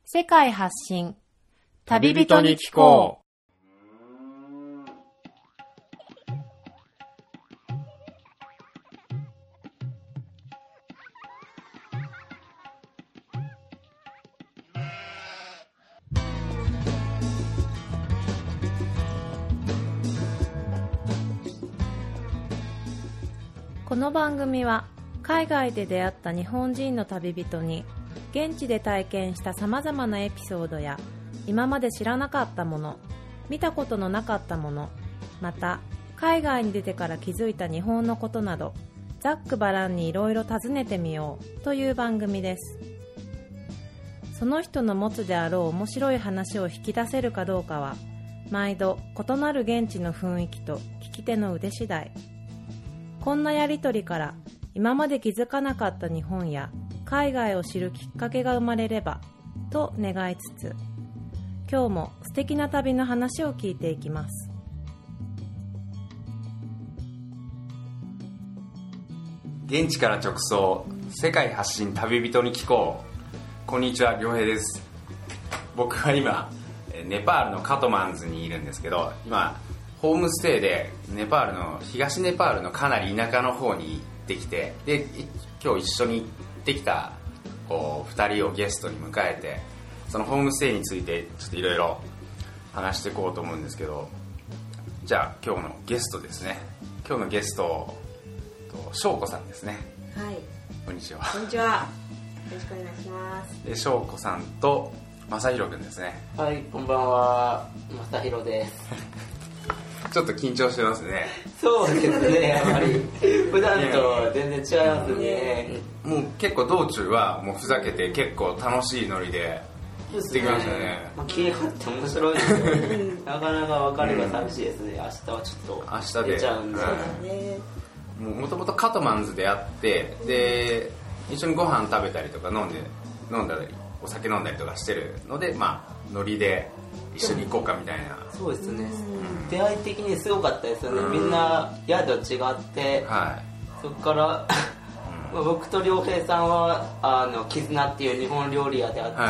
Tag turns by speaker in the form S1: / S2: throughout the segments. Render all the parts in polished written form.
S1: 世界発信旅人に聞こう。この番組は海外で出会った日本人の旅人に現地で体験したさまざまなエピソードや今まで知らなかったもの、見たことのなかったもの、また海外に出てから気づいた日本のことなどざっくばらんにいろいろ尋ねてみようという番組です。その人の持つであろう面白い話を引き出せるかどうかは毎度異なる現地の雰囲気と聞き手の腕次第。こんなやりとりから今まで気づかなかった日本や海外を知るきっかけが生まれればと願いつつ、今日も素敵な旅の話を聞いていきます。
S2: 現地から直送、世界発信旅人に聞こう。こんにちは、良平です。僕は今ネパールのカトマンズにいるんですけど、今ホームステイでネパールの東ネパールのかなり田舎の方に行ってきて、で今日一緒に行ってきた2人をゲストに迎えて、そのホームステイについてちょっといろいろ話していこうと思うんですけど、じゃあ今日のゲストですね。今日のゲスト翔子さんですね。
S3: はい、
S2: こんにちは。
S3: こんにちは、よろしくお願いします。
S2: で翔子さんと正弘くんですね。
S4: はい、こんばんは、正弘です。
S2: ちょっと緊張してますね。
S4: そうですね、やっぱり普段と全然違いますね。
S2: もう結構道中はもうふざけて結構楽しいノリで行ってきましたね。
S4: 気があって面白いですよなかなか別れが寂しいですね。明日はちょっと出ちゃうんで。
S2: もともとカトマンズで会って、で一緒にご飯食べたりとか飲んだりお酒飲んだりとかしてるので、ノリで一緒に行こうかみたいな。
S4: そうですね、出会い的にすごかったですよね。みんな宿違って、はい、そこから僕と良平さんは絆っていう日本料理屋であって、はい、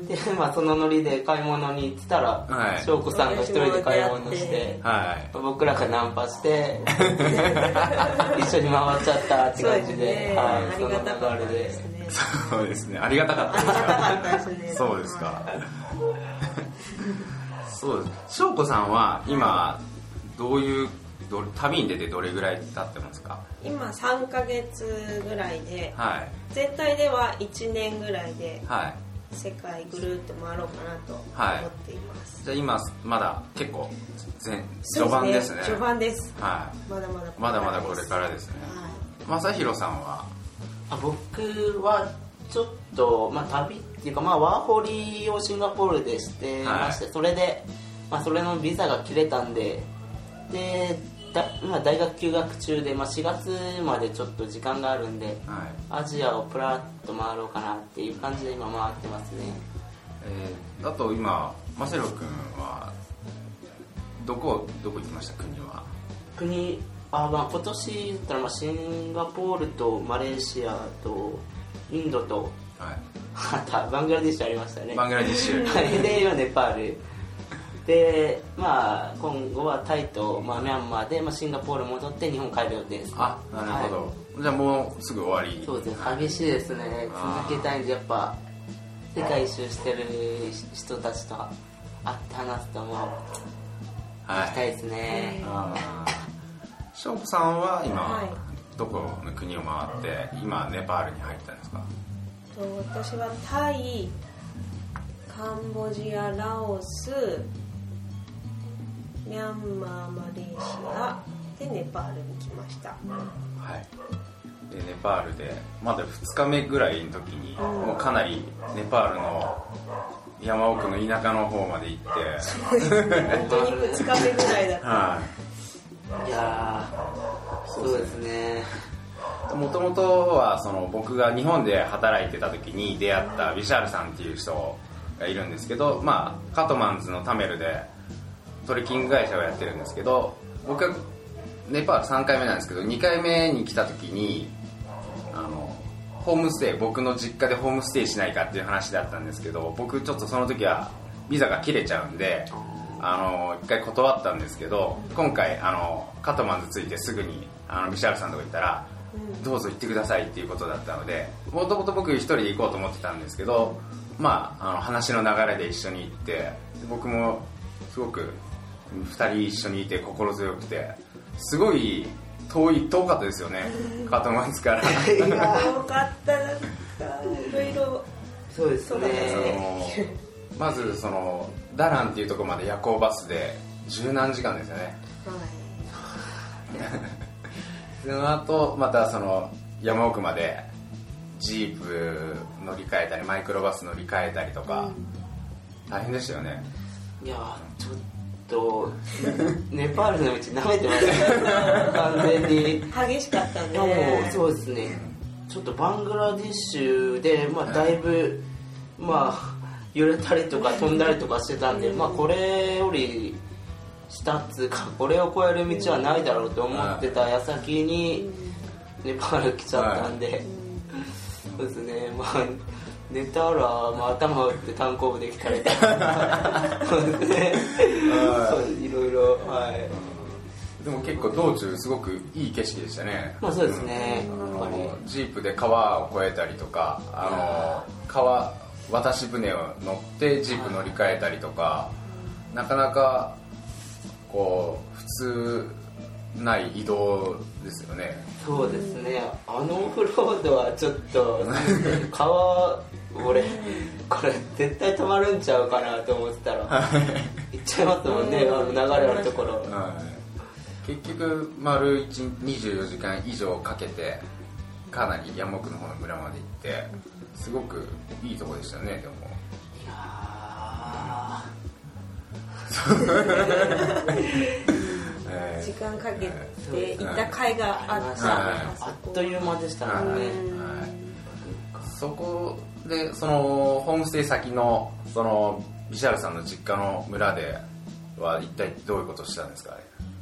S4: でそのノリで買い物に行ってたら、はい、翔子さんが一人で買い物して、はい、僕らがナンパして一緒に回っちゃったって感じで、はい、
S3: ありがたかったですね。
S2: そうですね、ありがたかったですか。そうですか。そうです。翔子さんは今どういう旅に出てどれぐらい経ってますか？
S3: 今3ヶ月ぐらいで、
S2: はい、
S3: 全体では1年ぐらいで、
S2: はい、
S3: 世界ぐるっと回ろうかなと思っています。
S2: じゃあ今まだ結構序盤ですね。
S3: 序盤です。
S2: はい。
S3: まだまだ
S2: これからですね。
S3: はい、
S2: 正弘さんは？
S4: 僕はちょっと、旅っていうか、ワーホリをシンガポールでしてまして、はい、それで、それのビザが切れたんで、大学休学中で、4月までちょっと時間があるんで、はい、アジアをプラッと回ろうかなっていう感じで今回ってますね。
S2: あと今正弘君はどこ行きました？国は
S4: 今年だったらシンガポールとマレーシアとインドと、はい、あとバングラディッシュありましたね。
S2: バングラディッシュ
S4: で今ネパールで、今後はタイと、ミャンマーで、シンガポール戻って日本帰る予定です。
S2: あ、なるほど、はい、じゃあもうすぐ終わり。
S4: そうですね、激しいですね。続けたいんで、やっぱ世界一周してる人たちと会って話すとも行きたいですね。
S2: 翔子さんは今、はい、どこの国を回って今ネパールに入ったんですか？
S3: 私はタイ、カンボジア、ラオス、ミャンマー、マレーシアでネパールに来ました。はい。
S2: でネパールでまだ2日目ぐらいの時に、もうかなりネパールの山奥の田舎の方まで行って。
S3: そうですね。本当に2日目ぐらいだった。
S2: はい。
S4: いやー、そうですね。
S2: もともとは僕が日本で働いてた時に出会ったビシャールさんっていう人がいるんですけど、カトマンズのタメルでトレッキング会社をやってるんですけど、僕はネパール3回目なんですけど、2回目に来た時にホームステイ、僕の実家でホームステイしないかっていう話だったんですけど、僕ちょっとその時はビザが切れちゃうんで一回断ったんですけど、今回カトマンズ着いてすぐにミシャールさんのとこ行ったら、どうぞ行ってくださいっていうことだったので、もともと僕一人で行こうと思ってたんですけど、話の流れで一緒に行って、僕もすごく2人一緒にいて心強くて、すごい遠かったですよね、カトマンズから。
S3: 遠かったな、いろいろ。
S4: そうですね。
S2: まずダランっていうところまで夜行バスで十何時間ですよね。その後また山奥までジープ乗り換えたりマイクロバス乗り換えたりとか、大変でしたよね。
S4: いやちょっとネパールの道舐めてました完全に
S3: 激しかったね。
S4: もうそうですね、ちょっとバングラディッシュで、だいぶ揺れたりとか飛んだりとかしてたんで、これより下っつうかこれを越える道はないだろうと思ってた矢先にネパール来ちゃったんで、そうですね、寝たら頭打って単行部できたりとかそうですね、いろいろ、はい。
S2: でも結構道中すごくいい景色でしたね。
S4: そうですね、
S2: ジープで川を越えたりとか、渡し船を乗ってジープ乗り換えたりとか、なかなか普通ない移動ですよね。
S4: そうですね、オフロードはちょっと川俺これ絶対止まるんちゃうかなと思ってたら行っちゃいますもんね、流れあるところ。
S2: 結局丸24時間以上かけてかなり山奥の方の村まで行って、すごくいいとこでしたね。でも
S4: いや
S3: 時間かけて行った甲斐があった、
S4: あっという間でしたもんね。
S2: そこでホームステイ先のビシャールさんの実家の村では一体どういうことをしたんですか？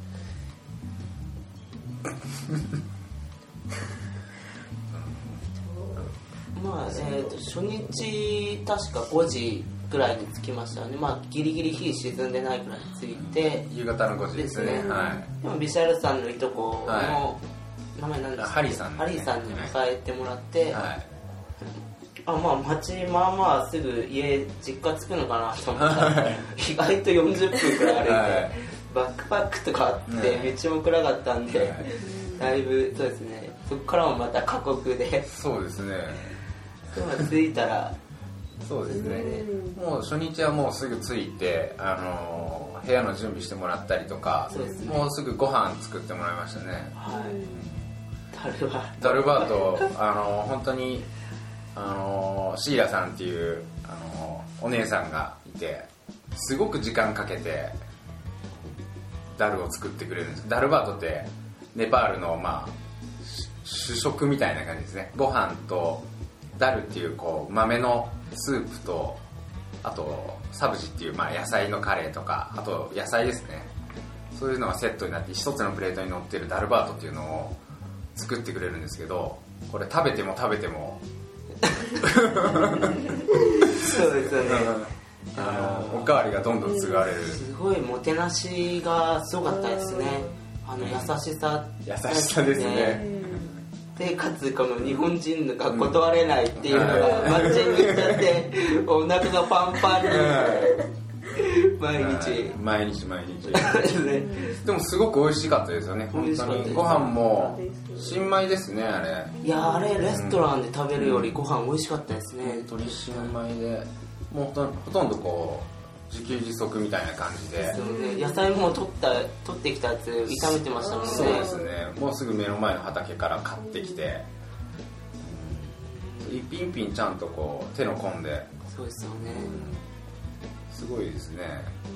S4: 初日確か5時ぐらいに着きましたよね。ギリギリ日沈んでないぐらいに着いて、
S2: 夕方の5時ですね。
S4: でもビシャールさんのいとこの名前なんですか？
S2: ハリーさん、
S4: ハリーさんに迎えてもらって、街すぐ実家着くのかなと思ったら意外と40分くらい歩いて、バックパックとかあって道も暗かったんで、だいぶそうですね、そこからもまた過酷で。
S2: そうですね、
S4: 着いたら
S2: そうですね、もう初日はもうすぐ着いて、部屋の準備してもらったりとか、もうすぐご飯作ってもらいましたね。ダルバート本当にシーラさんっていうお姉さんがいて、すごく時間かけてダルを作ってくれるんです。ダルバートってネパールの主食みたいな感じですね。ご飯とダルっていう豆のスープと、あとサブジっていう野菜のカレーとか、あと野菜ですね、そういうのがセットになって一つのプレートに乗ってるダルバートっていうのを作ってくれるんですけど、これ食べても食べても
S4: そうですよね、
S2: おかわりがどんどん継がれる。
S4: すごいもてなしがすごかったですね。優しさ
S2: ですね。
S4: でかつこの日本人が断れないっていうのがマッチングしちゃってお腹がパンパンに毎日
S2: でもすごく美味しかったですよね。本当にご飯も新米ですね。あれ、
S4: いやあれレストランで食べるよりご飯美味しかったですね。
S2: 本当に新米で、もうほとんど自給自足みたいな感じで、
S4: 野菜も取ってきたやつ炒めてましたもんね。
S2: そうですね、もうすぐ目の前の畑から買ってきて、一品一品ちゃんと手の込んで、
S4: そうですよね、
S2: すごいですね。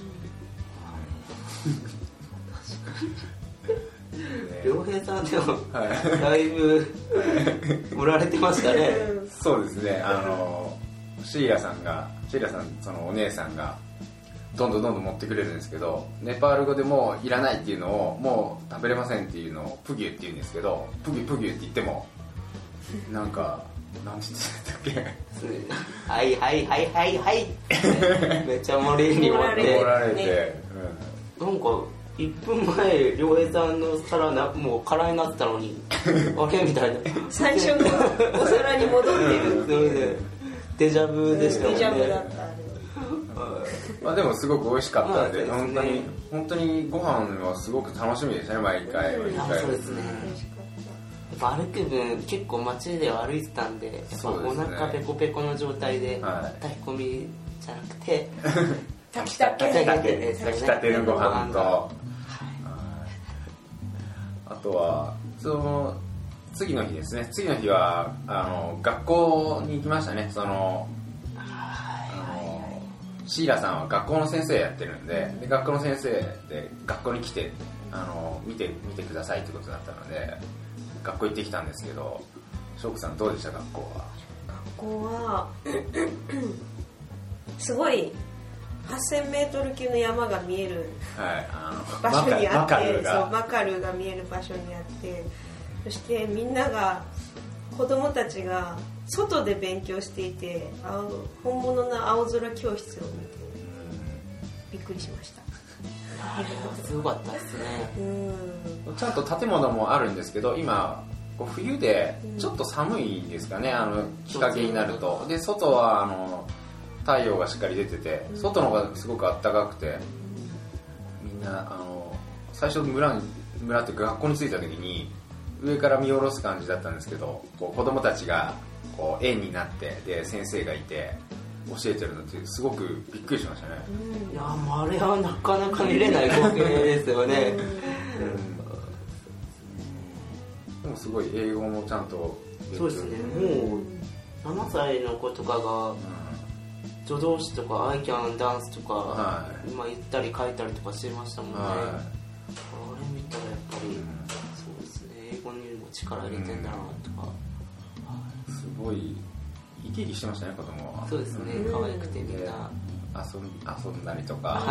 S4: 良平さんでもだいぶ盛られてましたね。
S2: そうですね、シーラさんそのお姉さんがどんどん持ってくれるんですけど、ネパール語でもういらないっていうのを、もう食べれませんっていうのをプギュって言うんですけど、プギュって言ってもなんかなんて言ってたっけ
S4: はいはいはいはいはいめっちゃ盛りに盛
S2: られて、
S4: なんか1分前良平さんの皿もう空になったのにあれみたいな
S3: 最初のお皿に戻ってるっていう
S4: デジャブでしたもんね。
S3: デジャブだったあれ
S2: まあでもすごく美味しかったので、
S4: まあそうですね、
S2: 本当にご飯はすごく楽しみでしたね、毎回。
S4: そうですね。やっぱ歩く分結構街で歩いてたんで、やっぱお腹ペコペコの状態で炊き込みじゃなくて
S3: 炊きたて
S2: のご飯と、あとはその次の日ですね。次の日は学校に行きましたね。シーラさんは学校の先生やってるんで、学校の先生で学校に来て見てくださいってことだったので学校行ってきたんですけど、翔子さんどうでした学校は？
S3: 学校はすごい8000メートル級の山が見える場所にあって、マカルが見える場所にあって、そしてみんなが子供たちが外で勉強していて、本物の青空教室を見てびっくりしました。
S4: すごかったですね。
S2: ちゃんと建物もあるんですけど、今冬でちょっと寒いですかね、日陰になると。で外は太陽がしっかり出てて、外の方がすごく暖かくて、みんな最初村っていうか学校に着いた時に上から見下ろす感じだったんですけど、子供たちが円になってで先生がいて教えてるのってすごくびっくりしましたね。
S4: いやあれはなかなか見れない光景ですよね。
S2: でもすごい英語もちゃんと
S4: そうですね。もう7歳の子とかが助動詞とか I can dance とか、今言ったり書いたりとかしてましたもんね。あれ見たらやっぱり、そうですね、英語にも力入れてんだなとか、
S2: すごい生き生きしてましたね、子供は。
S4: そうですね、可愛くてみんな
S2: 遊んだりとか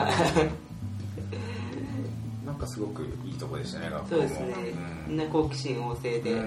S2: なんかすごくいいとこでしたね、学校も。
S4: そうですね、みんな好奇心旺盛で、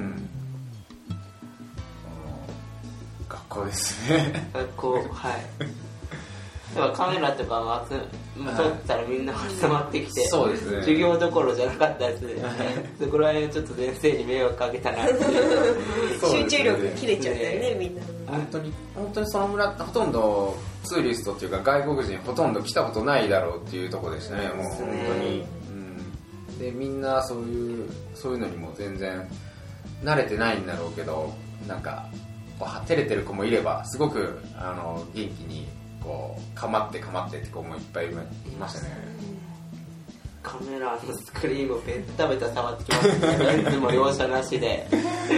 S2: 学校ですね。
S4: 学校、はい。だからカメラとか撮ったらみんな集まってきて、
S2: そうですね、
S4: 授業どころじゃなかったですね。そこら辺ちょっと先生に迷惑かけたなっていう
S3: 集中力切れちゃったよね、みんな。
S2: 本当にその村ほとんどツーリストっていうか外国人ほとんど来たことないだろうっていうところでしたね。もう本当に、でみんなそういうのにも全然慣れてないんだろうけど、なんか照れてる子もいれば、すごく元気にかまってって子もいっぱいいましたね。
S4: カメラのスクリーンをベッタベタ触ってきましたね。レンズも容赦なしで。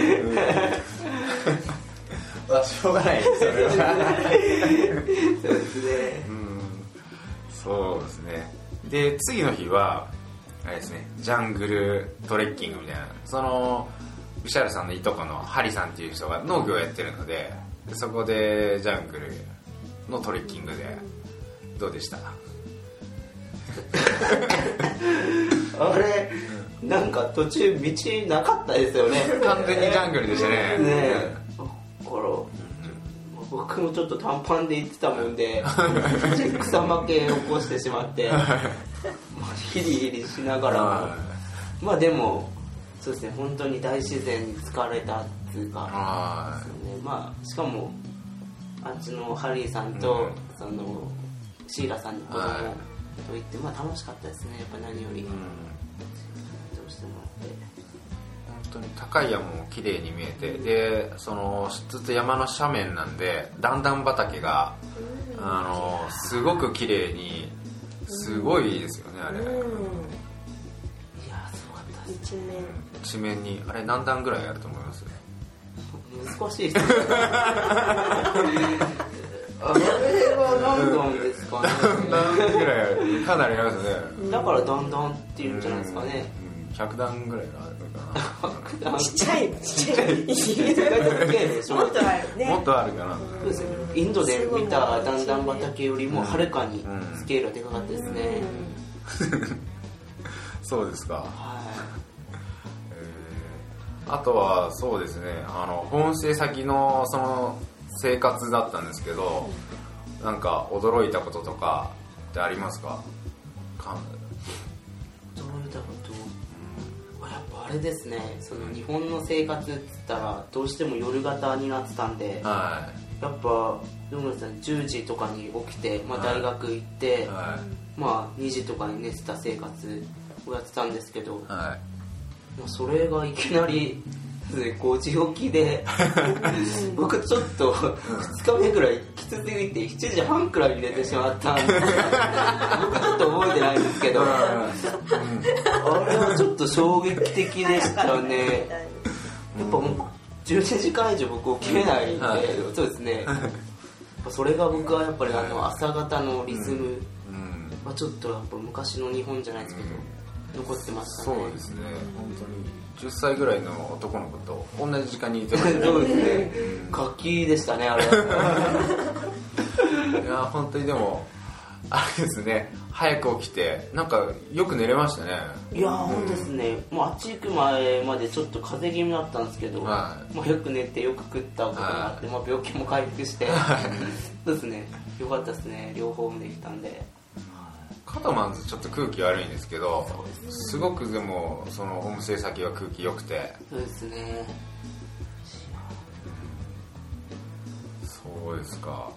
S2: しょうがないです、それは。
S4: そうですね。
S2: そうですね。で次の日はあれですね、ジャングルトレッキングみたいな、ビシャルさんのいとこのハリさんっていう人が農業をやってるので、そこでジャングルのトレッキングでどうでした？
S4: あれ、なんか途中道なかったですよね。
S2: 完全にジャングルでしたね。
S4: 僕もちょっと短パンで行ってたもんで草負け起こしてしまってヒリヒリしながらまあでもそうですね、本当に大自然に疲れたっていうか、まあしかもあっちのハリーさんとそのシーラさんの子供と行って、まあ楽しかったですね、やっぱ何より。どうしてもらって
S2: 本当に高い山も綺麗に見えて、でずっと山の斜面なんで段々畑がすごく綺麗に、すごいですよね、あれ。いや
S4: すごかったです。
S2: 一面にあれ何段ぐらいあると思います？
S4: 難しいですね。あれは何段ですかね。
S2: 何段ぐらいある、かなりありますね。
S4: だから段々っていうんじゃないですかね。
S2: 100段ぐらいがあるのかな。
S3: ちっちゃい
S4: もっとあるね。
S2: もっとあるかな。
S4: そうですね、インドで見た段々畑よりもはるかにスケールがでかかったですね。
S2: そうですか。 あとはそうですね、ホームステイ先のその生活だったんですけど、なんか驚いたこととかってありますか？
S4: 驚いたこと、やっぱあれですね、その日本の生活って言ったらどうしても夜型になってたんで、やっぱ10時とかに起きて、大学行って、2時とかに寝てた生活をやってたんですけど、それがいきなり5時起きで僕ちょっと2日目ぐらいきつすぎて7時半くらいに寝てしまったんで僕ちょっと覚えてないんですけど、あれはちょっと衝撃的でしたね。やっぱもう12時間以上僕起きれないんで、そうですね、それが僕はやっぱり朝方のリズムはちょっとやっぱ昔の日本じゃないですけど残ってましたね。
S2: そうですね、本当に10歳ぐらいの男の子と同じ時間にいてましたね。
S4: そうですね、活気でしたね、あれは。
S2: いや本当にでもあれですね、早く起きてなんかよく寝れましたね。
S4: いや本当ですね、もうあっち行く前までちょっと風邪気味だったんですけど、よく寝てよく食ったことがあって、病気も回復して、そうですね、よかったですね、両方もできたんで。
S2: カトマンズちょっと空気悪いんですけど、すごくでもそのホームステイ先は空気良くて。
S4: そうですね。
S2: そうですか。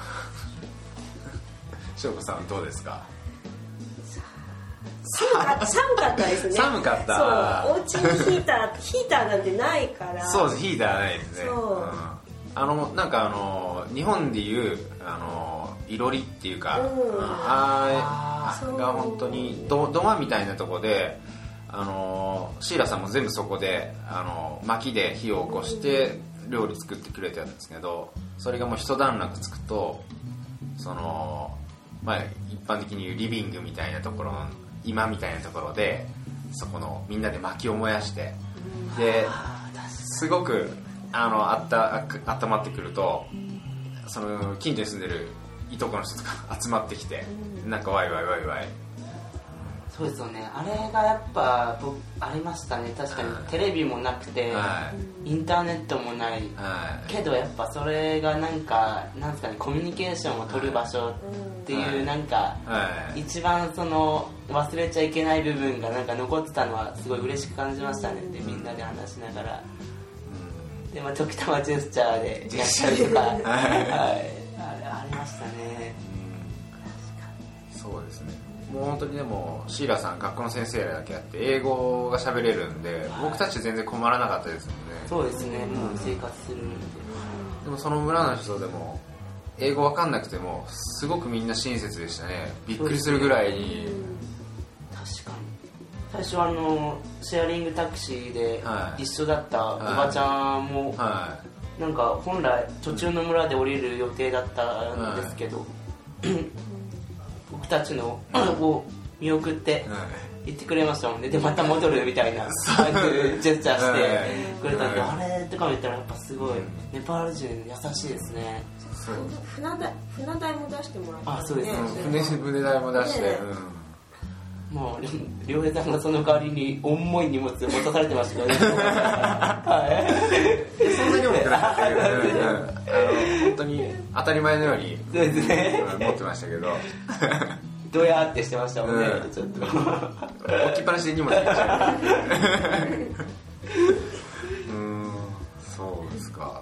S2: 翔子さんどうですか？
S3: 寒かったですね。
S2: 寒かった。
S3: そう、お家にヒーターなんてないから。
S2: そうです、ヒーターないですね。なんか日本でいういろりっていうか、が本当に土間みたいなとこで、シーラさんも全部そこで薪で火を起こして料理作ってくれてたんですけど、それがもう一段落つくと一般的に言うリビングみたいなところの今みたいなところで、そこのみんなで薪を燃やして、ですごく温まってくると、その近所に住んでるいとこの人とか集まってきて、なんかワイワイ。
S4: そうですよね、あれがやっぱありましたね。確かにテレビもなくて、インターネットもない、けどやっぱそれがなんですかね、コミュニケーションを取る場所っていう、一番その忘れちゃいけない部分がなんか残ってたのはすごい嬉しく感じましたね。でみんなで話しながら、で時たまジェスチャーでやったりとか、ありましたね。
S2: そうですね、もう本当にでもシーラさん学校の先生だけあって英語が喋れるんで、僕たち全然困らなかったですもんね。
S4: そうですね、もう生活するので。
S2: でもその村の人でも英語わかんなくてもすごくみんな親切でしたね。びっくりするぐらいに。
S4: 確かに最初シェアリングタクシーで一緒だったおばちゃんも、なんか本来途中の村で降りる予定だったんですけど、僕たちのを見送って言ってくれましたもんね。でまた戻るみたいなジェスチャーしてくれたんで、あれとかも言ったらやっぱすごいネパール人優しいですね。
S3: 船代も出してもらったんですね。
S4: そうですね、
S2: 船代も出して、
S4: もう良平さんがその代わりに重い荷物を持たされてましたからね。
S2: そんなに重くなかったけど、本当に当たり前のように持ってましたけど、
S4: どやーってしてましたもんね、ちょっと
S2: 置きっぱなしで荷物入っちゃう。そうですか。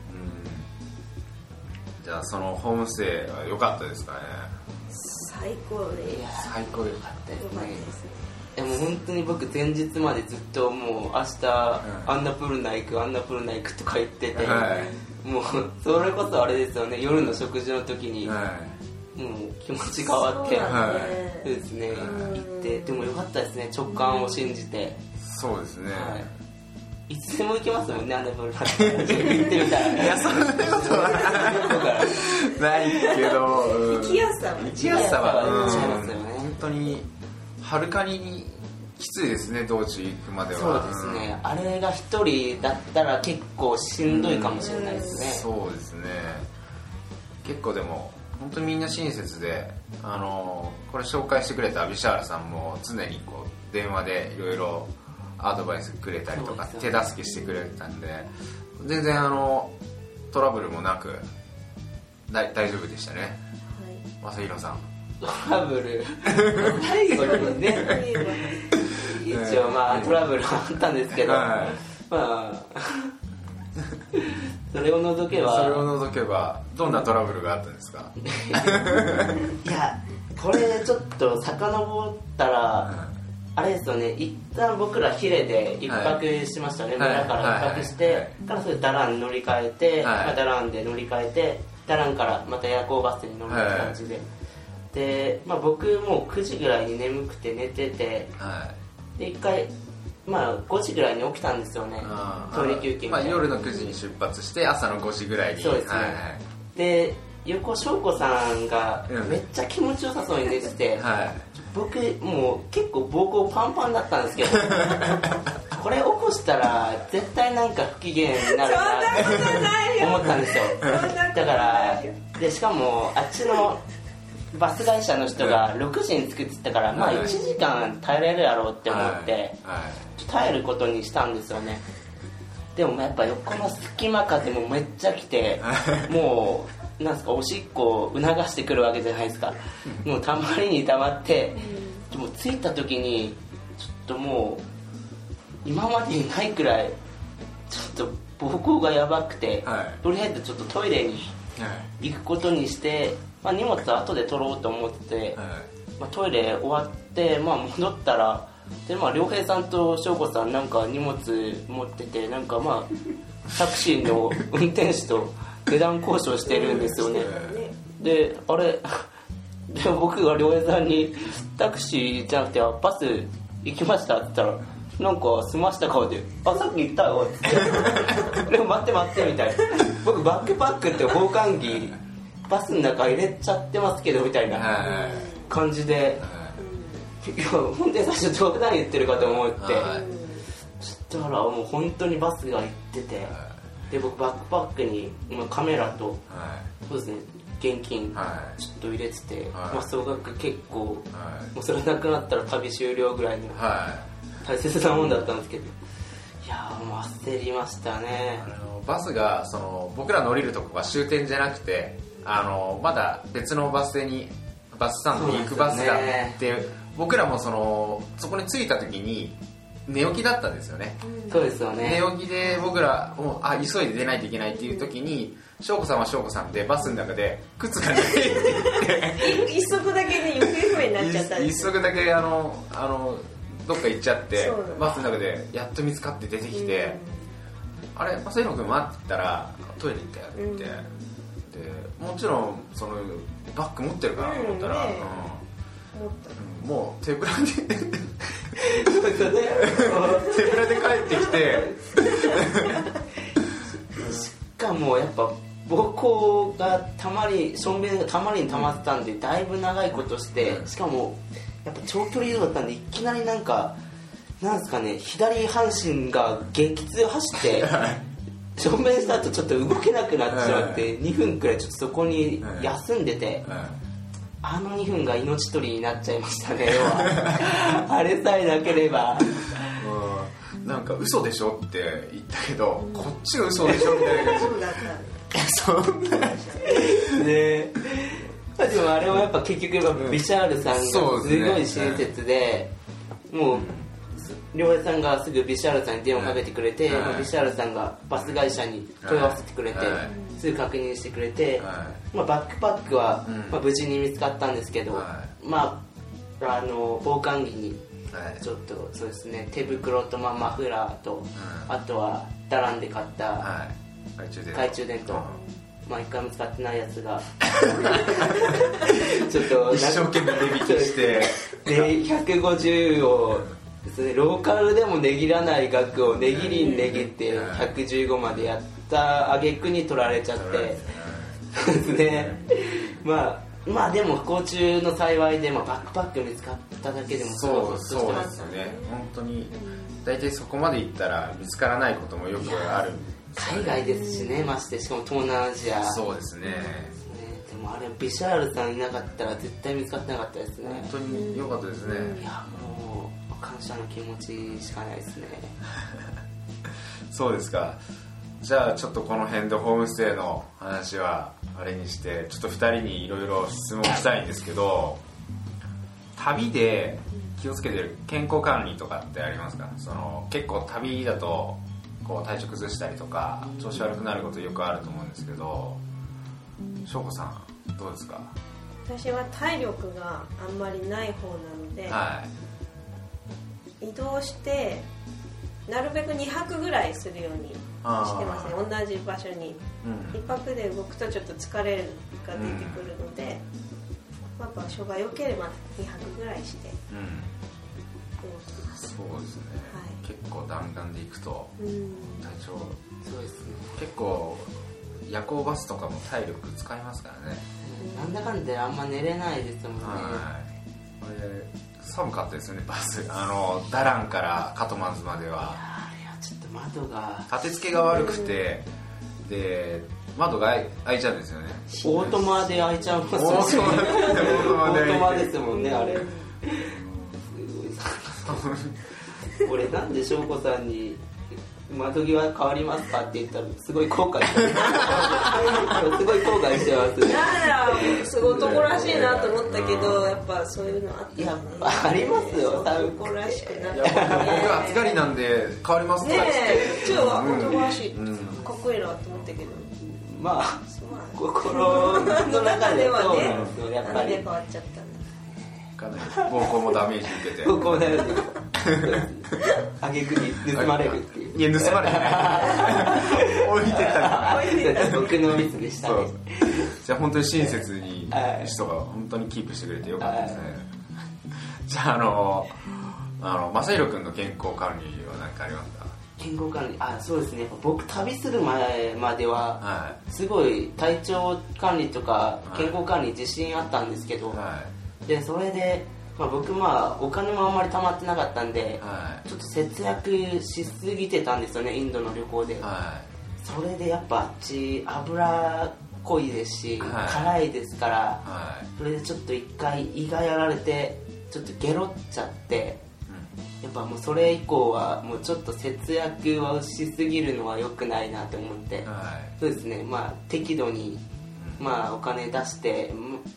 S2: じゃあそのホームステイは良かったですかね？
S3: 最高で
S2: 最高でよかったですね。
S4: でも本当に僕前日までずっともう明日アンナプルナ行くとか言ってて、もうそれこそあれですよね、夜の食事の時にもう気持ち変わって、そうですね、行って、でもよかったですね、直感を信じて。
S2: そうですね、
S4: いつでも行けますもんね、アンナプルナ行ってみたら。
S2: いや、そんなことはないけど、
S3: 行きやすさは
S4: 違いますよね。
S2: 本当にはるかにきついですね、道中行くまでは。
S4: そうですね、あれが一人だったら結構しんどいかもしれないですね。
S2: そうですね、結構でも本当にみんな親切で、これ紹介してくれたアビシャーラさんも常にこう電話でいろいろアドバイスくれたりとか手助けしてくれたんで、全然トラブルもなく大丈夫でしたね。はい、正弘さん
S4: トラブル最後にね一応まあトラブルはあったんですけど、まあそれを除けば
S2: どんなトラブルがあったんですか？
S4: いやこれちょっと遡ったら、あれですよね、一旦僕らヒレで一泊しましたね、村から一泊して、からそれダラン乗り換えて、ダランで乗り換えて、ダランからまた夜行バスに乗る感じで、で、まあ、僕もう9時ぐらいに眠くて寝てて、で一回まあ5時ぐらいに起きたんですよね、トイレ休憩みたいな、
S2: 夜の9時に出発して朝の5時ぐらいに。
S4: そうですね、で横翔子さんがめっちゃ気持ちよさそうに寝てて、僕もう結構膀胱パンパンだったんですけどこれ起こしたら絶対なんか不機嫌になるなって思ったんですよ。だからでしかもあっちのバス会社の人が6時に着くって言ったから、まあ1時間耐えれるやろうって思って耐えることにしたんですよね。でもやっぱ横の隙間風もめっちゃ来て、もうなんすかおしっこを促してくるわけじゃないですか。もうたまりにたまって、もう着いた時にちょっともう今までにないくらいちょっと膀胱がやばくて、とりあえずちょっとトイレに行くことにして、まあ、荷物は後で取ろうと思ってて、まあ、トイレ終わって、まあ、戻ったらで、まあ、良平さんと翔子さんなんか荷物持ってて、なんかまあタクシーの運転手と値段交渉してるんですよね。であれで僕が良平さんにタクシーじゃなくてバス行きましたって言ったら、なんか済ました顔で「あ、さっき言ったよ」って「でも待って待って」みたいな、僕バックパックって防寒着バスの中入れちゃってますけどみたいな感じで、いや本当に最初冗談言ってるかと思って、そしたらもう本当にバスが行ってて、で僕バックパックにカメラと、そうですね、現金ちょっと入れてて、まあ、総額結構、もうそれなくなったら旅終了ぐらいの大切なもんだったんですけど、いやもう焦りましたね。
S2: バスが僕ら乗れるとこが終点じゃなくて、まだ別のバス停にバススタンドに行くバスがあって、僕らもそこに着いた時に寝起きだったんですよね。
S4: そうですよね。
S2: 寝起きで僕らもう急いで出ないといけないっていう時に、翔子さんは翔子さんでバスの中で靴がないって言って
S3: 一足だけで行方不明になっちゃったんです。
S2: 一足だけどっか行っちゃって、バスの中でやっと見つかって出てきて、あれ正弘君待ってたらトイレ行ったよって言って、でもちろんバッグ持ってるかなと思ったら、もう手ぶらで手ぶらで帰ってきて
S4: しかもやっぱ膀胱がしょんべんがたまりにたまってたんで、だいぶ長いことして、しかもやっぱ長距離移動だったんで、いきなりなんですかね、左半身が激痛走ってしょんべんした後ちょっと動けなくなってしまって、2分くらいちょっとそこに休んでて、あの2分が命取りになっちゃいましたね。要はあれさえなければ
S2: なんか嘘でしょって言ったけど、こっちが嘘でしょみたいな感じ。そう
S4: でもあれはやっぱ結局ビシャールさんがすごい親切で、もう良平さんがすぐビシャールさんに電話かけてくれて、ビシャールさんがバス会社に問い合わせてくれて、すぐ確認してくれて、まあ、バックパックは、まあ、無事に見つかったんですけど、まあ防寒着にちょっとそうですね、手袋とマフラーと、あとはダランで買った懐中電灯、まあ、一回も使ってないやつがちょっと
S2: 一生懸命値引きして
S4: で150をですね、ローカルでも値切らない額を値切りに値切って115までやった挙句に取られちゃってですね、まあでも不幸中の幸いで、バックパック見つかっただけでも
S2: そうですよね。本当に大体そこまで行ったら見つからないこともよくあるんですよね。
S4: 海外ですしね、ましてしかも東南アジア。
S2: そうですね。
S4: でもあれビシャールさんいなかったら絶対見つかってなかったですね。
S2: 本当に良かったですね。
S4: いやもう感謝の気持ちしかないですね。
S2: そうですか。じゃあちょっとこの辺でホームステイの話はあれにして、ちょっと2人にいろいろ質問したいんですけど、旅で気をつけてる健康管理とかってありますか？結構旅だとこう体調崩したりとか調子悪くなることよくあると思うんですけど、翔子さんどうですか？
S3: 私は体力があんまりない方なので、はい、移動してなるべく2泊ぐらいするようにしてますね。同じ場所に、1泊で動くとちょっと疲れが出てくるので、場所が良ければ2泊ぐらいして動きます。
S2: そうですね、はい、結構弾丸で行くと体調、
S4: そうですね、
S2: 結構夜行バスとかも体力使いますからね。
S4: なんだかんだであんま寝れないですもんね。
S2: これ寒かったですよね、バス。ダランからカトマンズまでは。
S4: いや、あれはちょっと窓が
S2: 立て付けが悪くて、で窓が開いちゃうんですよね。
S4: オートマで開いちゃうんですよね。オートマですもんね、あれ。俺なんで翔子さんに窓際変わりますかって言ったらすごい後悔してますすごい後悔してますね。
S3: すごい男らしいなと思ったけど、やっぱそういうのあった、ね、
S4: やっぱありますよ。
S3: 男らしくなって僕
S2: は暑がりなんで変わりますかって
S3: ちょっと男らしい、かっこいいなと思ったけど、
S4: まあ心の中ではね、やっぱり
S3: 変わっちゃったんだ。
S2: かなり膀胱もダメージ受けて、
S4: 膀胱だよね。あげくに盗まれるっていう。
S2: いや、盗まれない置いてた
S4: 僕のミスでしたね。
S2: じゃあ本当に親切に人が本当にキープしてくれてよかったですね。じゃあ正宏君の健康管理は何かありますか？
S4: 健康管理、そうですね、僕旅する前まではすごい体調管理とか健康管理自信あったんですけど、でそれで、僕お金もあんまり貯まってなかったんで、ちょっと節約しすぎてたんですよね、インドの旅行で。それでやっぱあっち油濃いですし、辛いですから、それでちょっと一回胃がやられてちょっとゲロっちゃって、やっぱもうそれ以降はもうちょっと節約をしすぎるのは良くないなと思って、そうですね、適度にお金出して、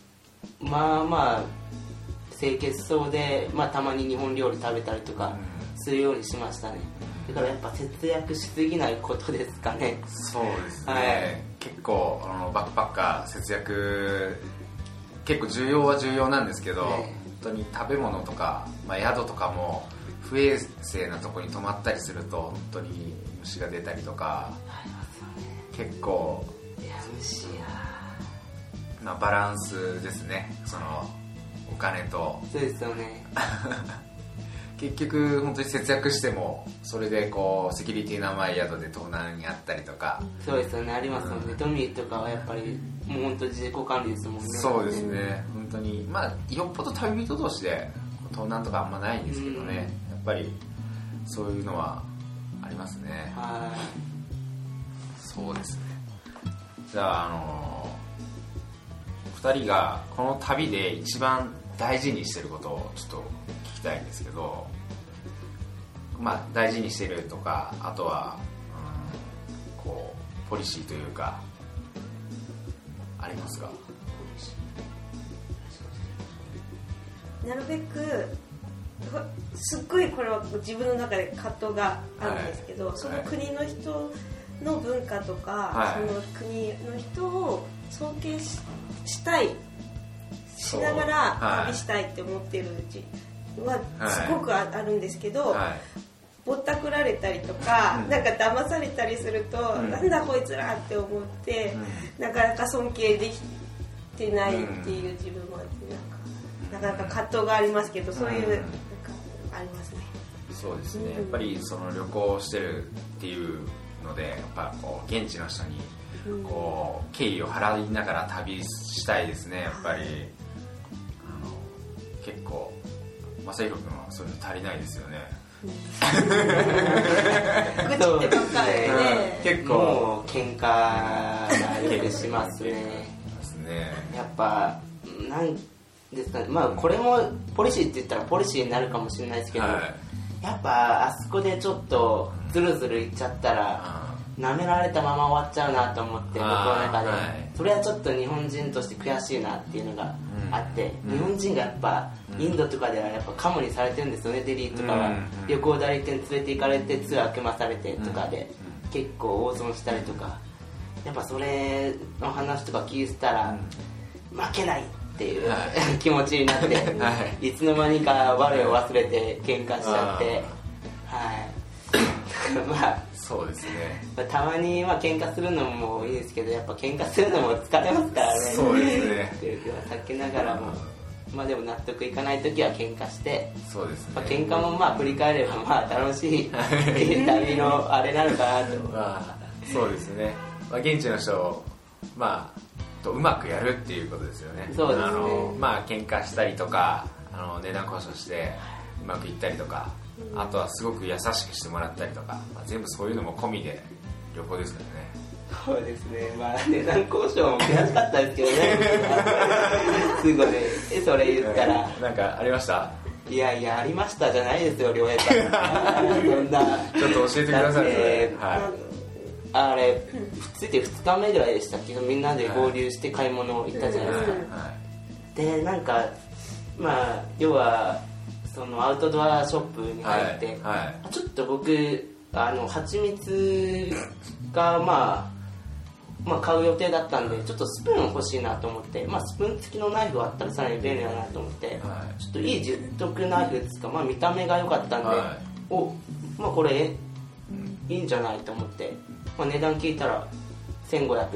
S4: 清潔そうで、たまに日本料理食べたりとかするようにしましたね。だからやっぱ節約しすぎないことですかね。
S2: そうですね、結構バックパッカー節約結構重要は重要なんですけど、本当に食べ物とか、宿とかも不衛生なとこに泊まったりすると本当に虫が出たりとか、結構
S4: 虫や、
S2: バランスですね、お金と。
S4: そうですよね
S2: 結局本当に節約してもそれでこうセキュリティの甘い宿で盗難にあったりとか。
S4: そうですよね、ありますもんね。トミーとかはやっぱりもう本当自己管理ですもんね。
S2: そうですね、本当によっぽど旅人同士で盗難とかあんまないんですけどね、やっぱりそういうのはありますね。そうですね。じゃあ2人がこの旅で一番大事にしてることをちょっと聞きたいんですけど、大事にしてるとか、あとは、こうポリシーというかありますか？
S3: なるべくすっごいこれは自分の中で葛藤があるんですけど、その国の人の文化とか、その国の人を尊敬したいしながら旅したいって思ってるうちはすごくあるんですけど、ぼったくられたりとか、なんか騙されたりすると、なんだこいつらって思って、なかなか尊敬できてないっていう自分もあって、なかなか葛藤がありますけど、そういうなんかありますね。
S2: そうですね、やっぱり旅行してるっていうので、やっぱこう現地の人にこう敬意を払いながら旅したいですね。やっぱり結構正宏君はそういうの足りないですよね。
S3: 愚痴ってばっかりね。
S4: 結構もう喧嘩がよくしますね。やっぱですかね。まあこれもポリシーって言ったらポリシーになるかもしれないですけど、やっぱあそこでちょっとズルズルいっちゃったら舐められたまま終わっちゃうなと思って、僕の中で、それはちょっと日本人として悔しいなっていうのがあって、日本人がやっぱインドとかではやっぱカモにされてるんですよね。デリーとかは旅行代理店連れて行かれてツアー組まされてとかで結構大損したりとか、やっぱそれの話とか聞いてたら負けないっていう、気持ちになって、いつの間にか我を忘れて喧嘩しちゃって、まあ
S2: そうですね、
S4: たまに喧嘩するのもいいですけど、やっぱ喧嘩するのも疲れますからね。
S2: そうですね
S4: 避けながらも、まあでも納得いかない時は喧嘩して、
S2: そうですね、
S4: 喧嘩も振り返れば楽しい旅のあれなのかなと。
S2: そうですね、現地の人をとうまくやるっていうことですよね。
S4: そうですね。
S2: 喧嘩したりとか値段交渉してうまくいったりとか、あとはすごく優しくしてもらったりとか、全部そういうのも込みで旅行ですからね。
S4: そうですね、値段交渉も悔しかったですけどねすごいそれ言ったら
S2: なんかありました？
S4: いやありましたじゃないですよ、良平さんそんな
S2: ちょっと教えてくださいね。
S4: あれついて2日目ぐらいでしたけど、みんなで合流して買い物行ったじゃないですか。でなんか要はそのアウトドアショップに入って、ちょっと僕蜂蜜が買う予定だったんで、ちょっとスプーン欲しいなと思って、スプーン付きのナイフがあったらさらに便利だなと思って、ちょっといい十徳ナイフですか、見た目が良かったんで、これいいんじゃないと思って、値段聞いたら1500っつって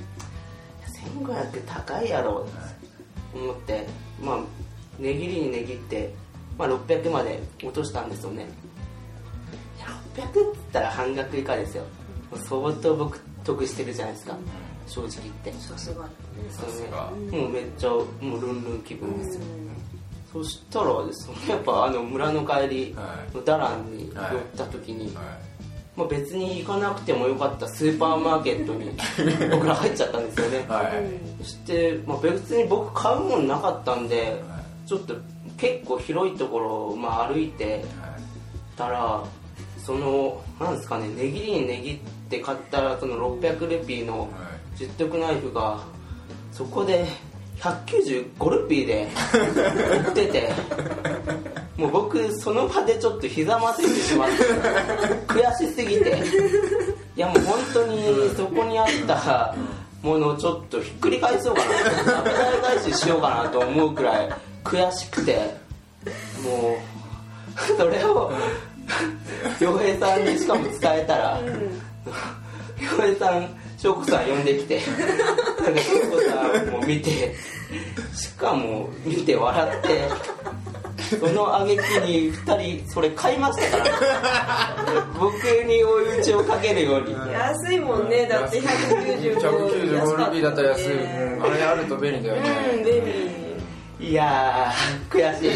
S4: 、1500高いやろと思って、値切りに値切って600まで落としたんですよね。600って言ったら半額以下ですよ。相当僕得してるじゃないですか、正直言って。
S3: さすが
S4: もうめっちゃルンルン気分ですよ。そしたらですね、やっぱ村の帰りのダランに寄った時に、別に行かなくてもよかったスーパーマーケットに僕ら入っちゃったんですよね。そして、別に僕買うもんなかったんで、ちょっと結構広いところを歩いてたら、そのなんですかね、値切りに値切って買ったその600ルピーの十徳ナイフがそこで195ルピーで売っててもう僕その場でちょっとひざまずいてしまって悔しすぎて、いやもう本当にそこにあったものをちょっとひっくり返そうかな、食べ代返ししようかなと思うくらい悔しくて、もうそれを良平さんにしかも伝えたら、良平さん翔子さん呼んできて、翔子さんも見て、しかも見て笑って、その挙句に2人それ買いましたから僕に追い打ちをかけるように。
S3: 安いもんね、だって195
S2: ルピーだったら安い、あれあると便利だよね。
S3: 便利。
S4: いや悔しい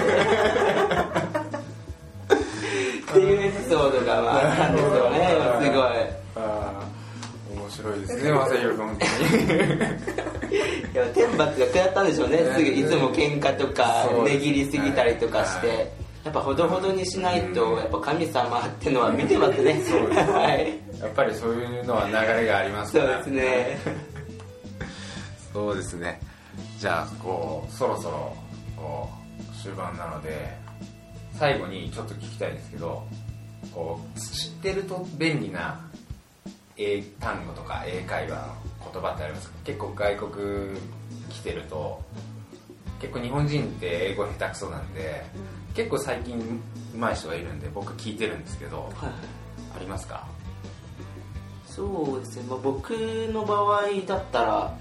S4: っていうエピソードがあったんですよね。すごい
S2: 面白いですね、正弘君本当に
S4: いや天罰が下ったんでしょうね。すぐいつも喧嘩とか値切りすぎたりとかして、やっぱほどほどにしないとやっぱ神様ってのは見てますね。
S2: そうですねやっぱりそういうのは流れがありますから。
S4: そうですね
S2: そうですね。じゃあそろそろ終盤なので、最後にちょっと聞きたいんですけど、知ってると便利な英単語とか英会話の言葉ってありますか？結構外国来てると、結構日本人って英語下手くそなんで、結構最近上手い人がいるんで僕聞いてるんですけど、ありますか？
S4: そうですね、僕の場合だったら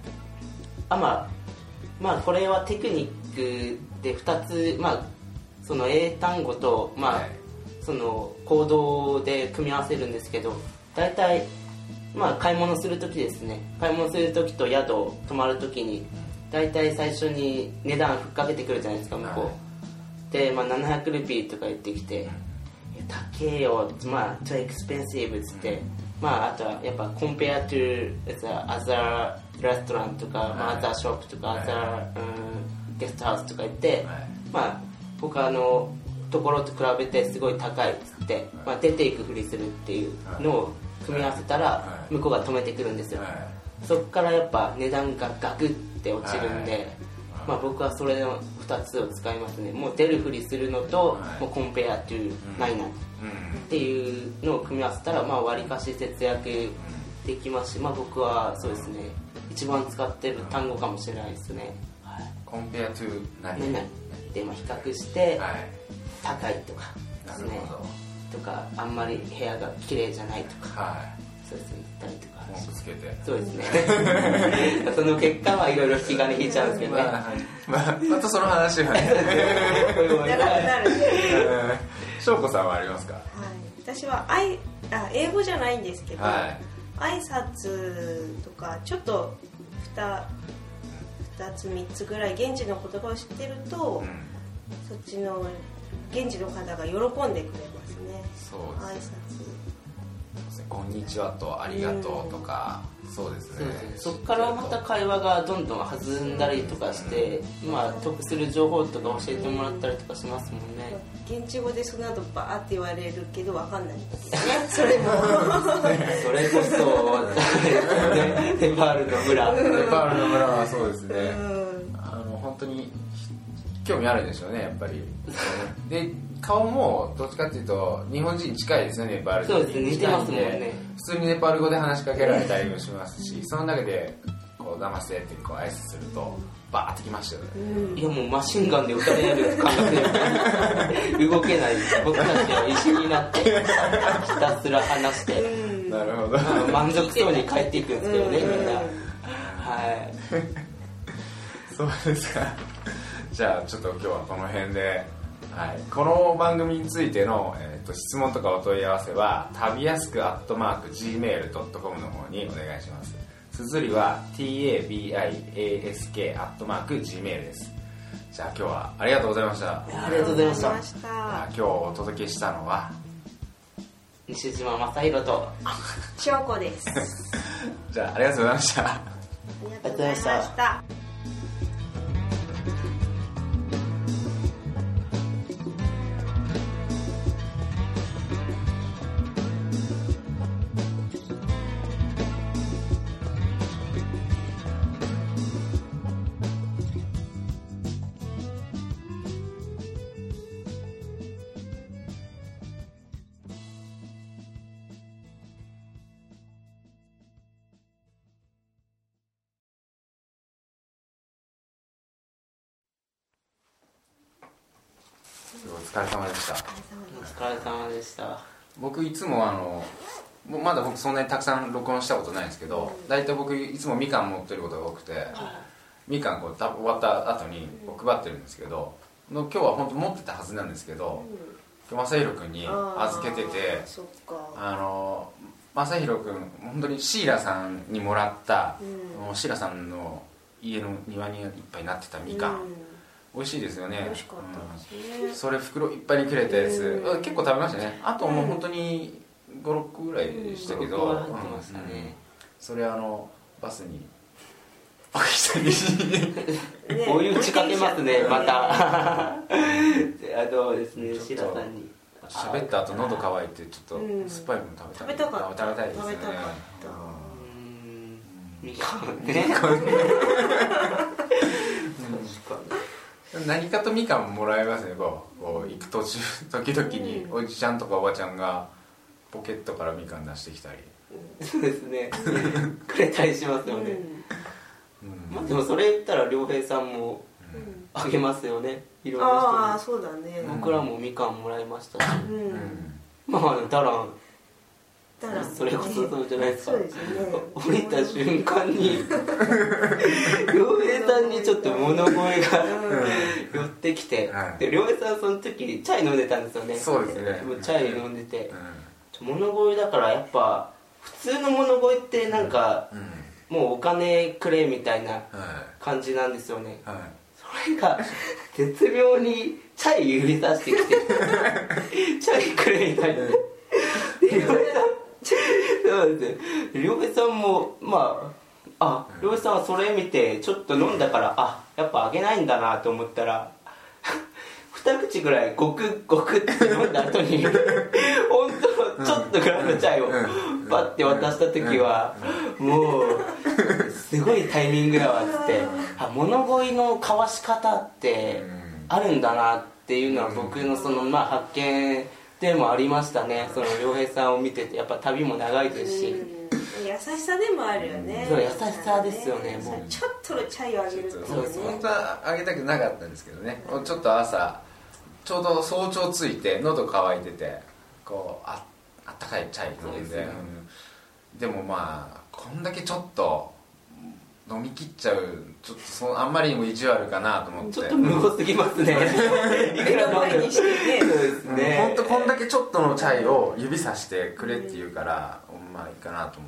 S4: これはテクニックで2つ、その英単語と、その行動で組み合わせるんですけど、大体買い物するときですね、買い物するときと宿泊まるときに大体最初に値段ふっかけてくるじゃないですか、向こうで、700ルピーとか言ってきて、高えよ、too expensive っつって、あとはやっぱ compare to other restaurant とか、other shop とか、other ゲストハウスとか行って、まあ他のところと比べてすごい高いっつって、まあ、出ていくふりするっていうのを組み合わせたら向こうが止めてくるんですよ。そこからやっぱ値段がガクって落ちるんで、まあ、僕はそれの2つを使いますね。もう出るふりするのと、もうコンペアというないなっていうのを組み合わせたら、まあ、割かし節約できますし、まあ、僕はそうですね、一番使ってる単語かもしれないですね。
S2: コンペアトゥ何
S4: で、まあ、比較して、高いとかですね、とかあんまり部屋が綺麗じゃないとか、そうですね、言ったりとか
S2: 文句つけて、
S4: そうですねその結果はいろいろ引き金引いちゃうんですけどね、
S2: またその話はね翔子さんはありますか？
S3: 私は英語じゃないんですけど、挨拶とかちょっと2つ3つぐらい現地の言葉を知ってると、そっちの現地の方が喜んでくれますね。
S2: そうです
S3: 挨拶、
S2: こんにちはとありがとうとか、そうですね。
S4: そこからまた会話がどんどん弾んだりとかして、まあ得する情報とか教えてもらったりとかしますもんね。
S3: 現地語でその後バーって言われるけど分かんないんですよね。それも
S4: それこそネパールの村
S2: はそうですね。本当に興味あるんでしょうね、やっぱり。で、顔もどっちかっていうと日本人近いですよね、ネパール人に。
S4: そうですね、似てますもんね。
S2: 普通にネパール語で話しかけられたりもしますし、その中でこう騙せってこう挨拶するとバーってきましたよね。
S4: いや、もうマシンガンで撃たれる感覚で動けない。僕たちは一緒になってひたすら話して、
S2: なるほど。
S4: 満足そうに帰っていくんですけどね、みんな。
S2: そうですか。じゃあちょっと今日はこの辺で、この番組についての、質問とかお問い合わせは旅やすく@gmail.com の方にお願いします。綴りは tabiask@gmail です。じゃあ今日はありがとうございました。
S4: ありがとうございました。
S2: 今日お届けしたのは
S4: 西島正弘と
S3: 翔子です。
S2: じゃあありがとうございました。
S3: ありがとうございました。
S2: お疲れ様でした。
S4: お疲れ様でした。
S2: 僕いつもまだ僕そんなにたくさん録音したことないんですけど、大体僕いつもみかん持ってることが多くて、みかんこう終わった後に配ってるんですけど、今日は本当持ってたはずなんですけど、正弘君に預けてて、正弘君本当にシーラさんにもらった、シーラさんの家の庭にいっぱいになってたみかん、美味しいですよね。
S3: 美味しかったですね。
S2: それ袋いっぱいにくれたやつ、結構食べましたね。あともう本当に5、6個ぐらいでしたけど、それバスに
S4: お湯打ちかけますね、また。どうですね、白さんに
S2: 喋った後喉乾いてちょっと酸っぱいもの食べたいですね。
S4: みかんね。
S2: 何かとみかんもらえますね。こう行く途中時々におじちゃんとかおばちゃんがポケットからみかん出してきたり、
S4: そうですね、くれたりしますよね。まあでもそれ言ったら良平さんもあげますよね、いろんな人に。
S3: ああ、そうだね。
S4: 僕らもみかんもらいましたし、まあダランそれこそそうじゃないですか。
S3: そうですね。
S4: 降りた瞬間に良平さんにちょっと物声が寄ってきて、で良平さんその時チャイ飲んでたんですよね。
S2: そうですね。
S4: チャイ飲んでて、物声だからやっぱ普通の物声ってなんか、もうお金くれみたいな感じなんですよね。それが絶妙にチャイ指さしてきてチャイくれみたいな。そうですね。良平さんもまあ漁師さんはそれ見てちょっと飲んだからやっぱあげないんだなと思ったら2口ぐらいゴクゴクって飲んだ後に本当ちょっとぐらいのチャイをパッて渡した時はもうすごいタイミングだわっつって物乞いの交わし方ってあるんだなっていうのは僕のその発見でもありましたね。その良平さんを見ててやっぱ旅も長いですし、
S3: 優しさでもあるよね。
S4: そう優しさですよね。もう
S3: ちょっとのチャイをあげるっていうね。
S2: 本当はあげたくなかったんですけどね。ちょっと朝ちょうど早朝ついて喉乾いててこうあったかいチャイ飲んで、でもこんだけちょっと飲み切っちゃうちょっとあんまりにも意地悪かなと思って、
S4: ちょっと無謀すぎますね。いくら前にしてね。そうですね。
S2: 本当こんだけちょっとのチャイを指さしてくれって言うからいいかなと思って。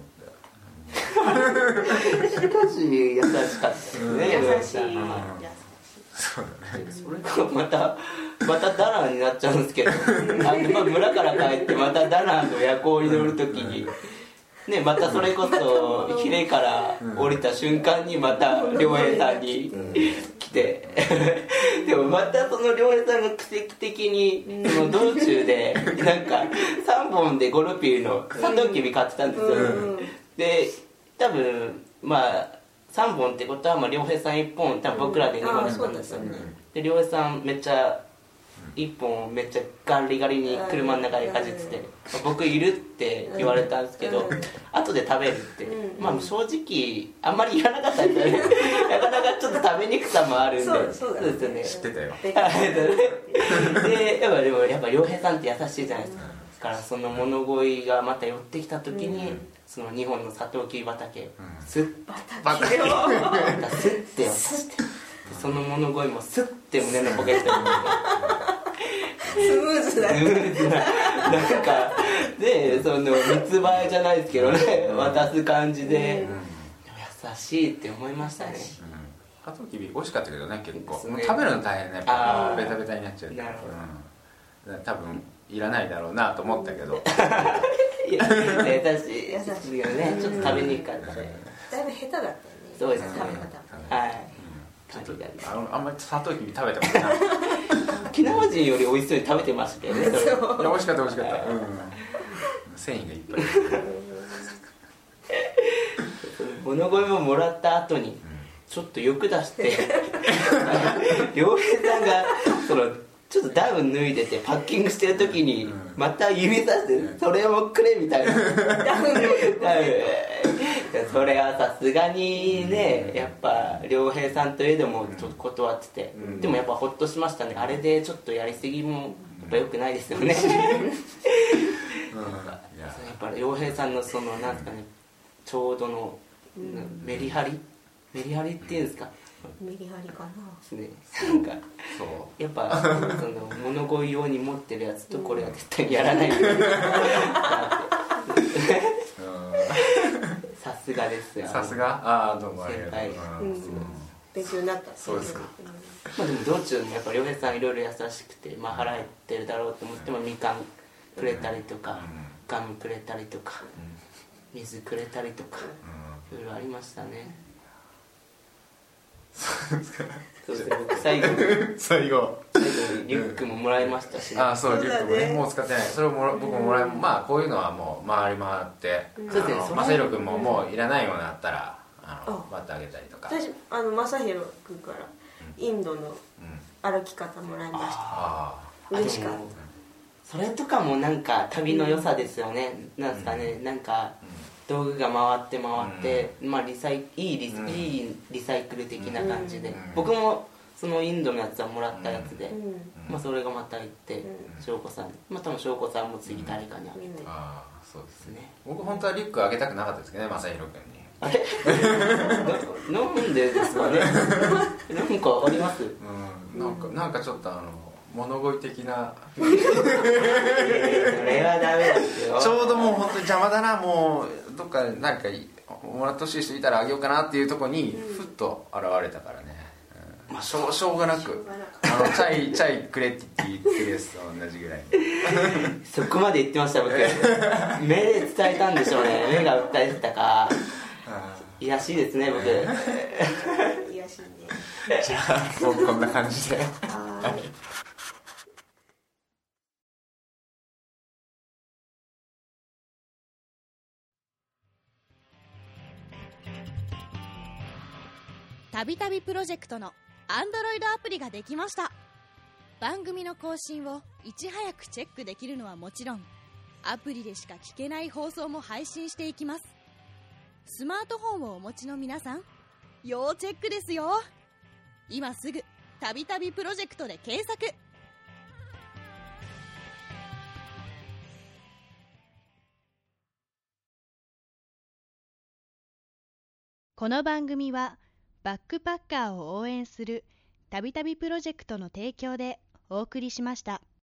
S4: しかし優しかったですね。
S3: 優しい。
S2: そうだね。
S4: それがまたダナーになっちゃうんですけど、村から帰ってまたダナーの夜行に乗るときに。ね、またそれこそヒレから降りた瞬間にまた良平さんに来てでもまたその良平さんが奇跡的にその道中でなんか3本でゴルピーのサトウキビ買ってたんですよ。で多分3本ってことは良平さん1本多分僕らで2本だったんですよ。で良平さんめっちゃ1本めっちゃガリガリに車の中でかじってて僕いるって言われたんですけど後で食べるって正直あんまり言わなかったんですよね。なかなかちょっと食べにくさもあるんで。
S3: そう
S4: ですよね。
S2: 知ってたよ。
S4: ででもやっぱ良平さんって優しいじゃないですか。だからその物乞いがまた寄ってきた時にその2本のサトウキビ畑スッ
S3: 畑を
S4: スッて渡してその物乞いもスッて胸のポケットに入れて
S3: スムーズだね。
S4: なんかでその密売じゃないですけどね渡す感じで優しいって思いましたね。
S2: サトウキビ美味しかったけどね結構。
S4: ね、
S2: もう食べるの大変ね。ベタベタになっちゃう。
S4: なるほど。
S2: 多分いらないだろうなと思ったけど。
S4: いや優しいよね。ちょっと食べにくかったね。
S3: だいぶ下手だったね。
S4: そうですね。
S3: 食べ方。
S4: はい。
S2: ちょっとあんまりサトウキビ食べたことない。
S4: 沖縄人より美味しそうに食べてましたけどね。
S2: 美味しかった美味しかった。繊維がいっぱい。
S4: 物乞いももらった後にちょっと欲出して良平さんがそのちょっとダウン脱いでてパッキングしてる時にまた指さしてそれもくれみたいな。ダウンそれはさすがにねやっぱ良平さんといえどもちょっと断ってて、でもやっぱホッとしましたね。あれでちょっとやりすぎもやっぱ良くないですよね。やっぱ良平さんのそのなんですかねちょうどのメリハリっていうんですか。
S3: メリハリかな。
S4: ね、なんかやっぱその物乞い用に持ってるやつとこれは絶対にやらない。さすがですよ。
S2: さすが。どうもありがとう。
S3: 勉強になった。
S2: そうですか。
S4: でも道中もやっぱ良平さんいろいろ優しくて腹減ってるだろうと思ってもみかんくれたりとかガムくれたりとか水くれたりとかいろいろありましたね。そうですね。僕最後にリュックももらいましたし、ね。
S2: そうリュックもねもう使ってない。それを僕ももらいこういうのはもう回り回って正弘君ももういらないものあったら割ってあげたりとか。
S3: 私正弘君からインドの歩き方もらいました。嬉しかった。
S4: それとかもなんか旅の良さですよね。なんですかねなんか。道具が回って、いいリサイクル的な感じで、僕もそのインドのやつはもらったやつで、それがまた行って翔子さんに多分翔子さんも次誰かにあげて、
S2: そうですね。僕本当はリュックあげたくなかったですけどね正弘君に。
S4: あれなんでですかね。なんかあります？
S2: なんかちょっと物乞い的な。
S4: それはダメですよ。
S2: ちょうどもう本当に邪魔だなもう。どっか何かもらってほしい人いたらあげようかなっていうところにふっと現れたからね、しょうがなくチャイくれって言ってるやつと同じぐらい
S4: そこまで言ってました僕。目で伝えたんでしょうね。目が訴えてたかい癒しいですね僕。
S3: 癒しね。
S2: じゃあこんな感じで。
S5: たびたびプロジェクトの Android アプリができました。番組の更新をいち早くチェックできるのはもちろん、アプリでしか聞けない放送も配信していきます。スマートフォンをお持ちの皆さん、要チェックですよ。今すぐたびたびプロジェクトで検索。この番組はバックパッカーを応援するたびたびプロジェクトの提供でお送りしました。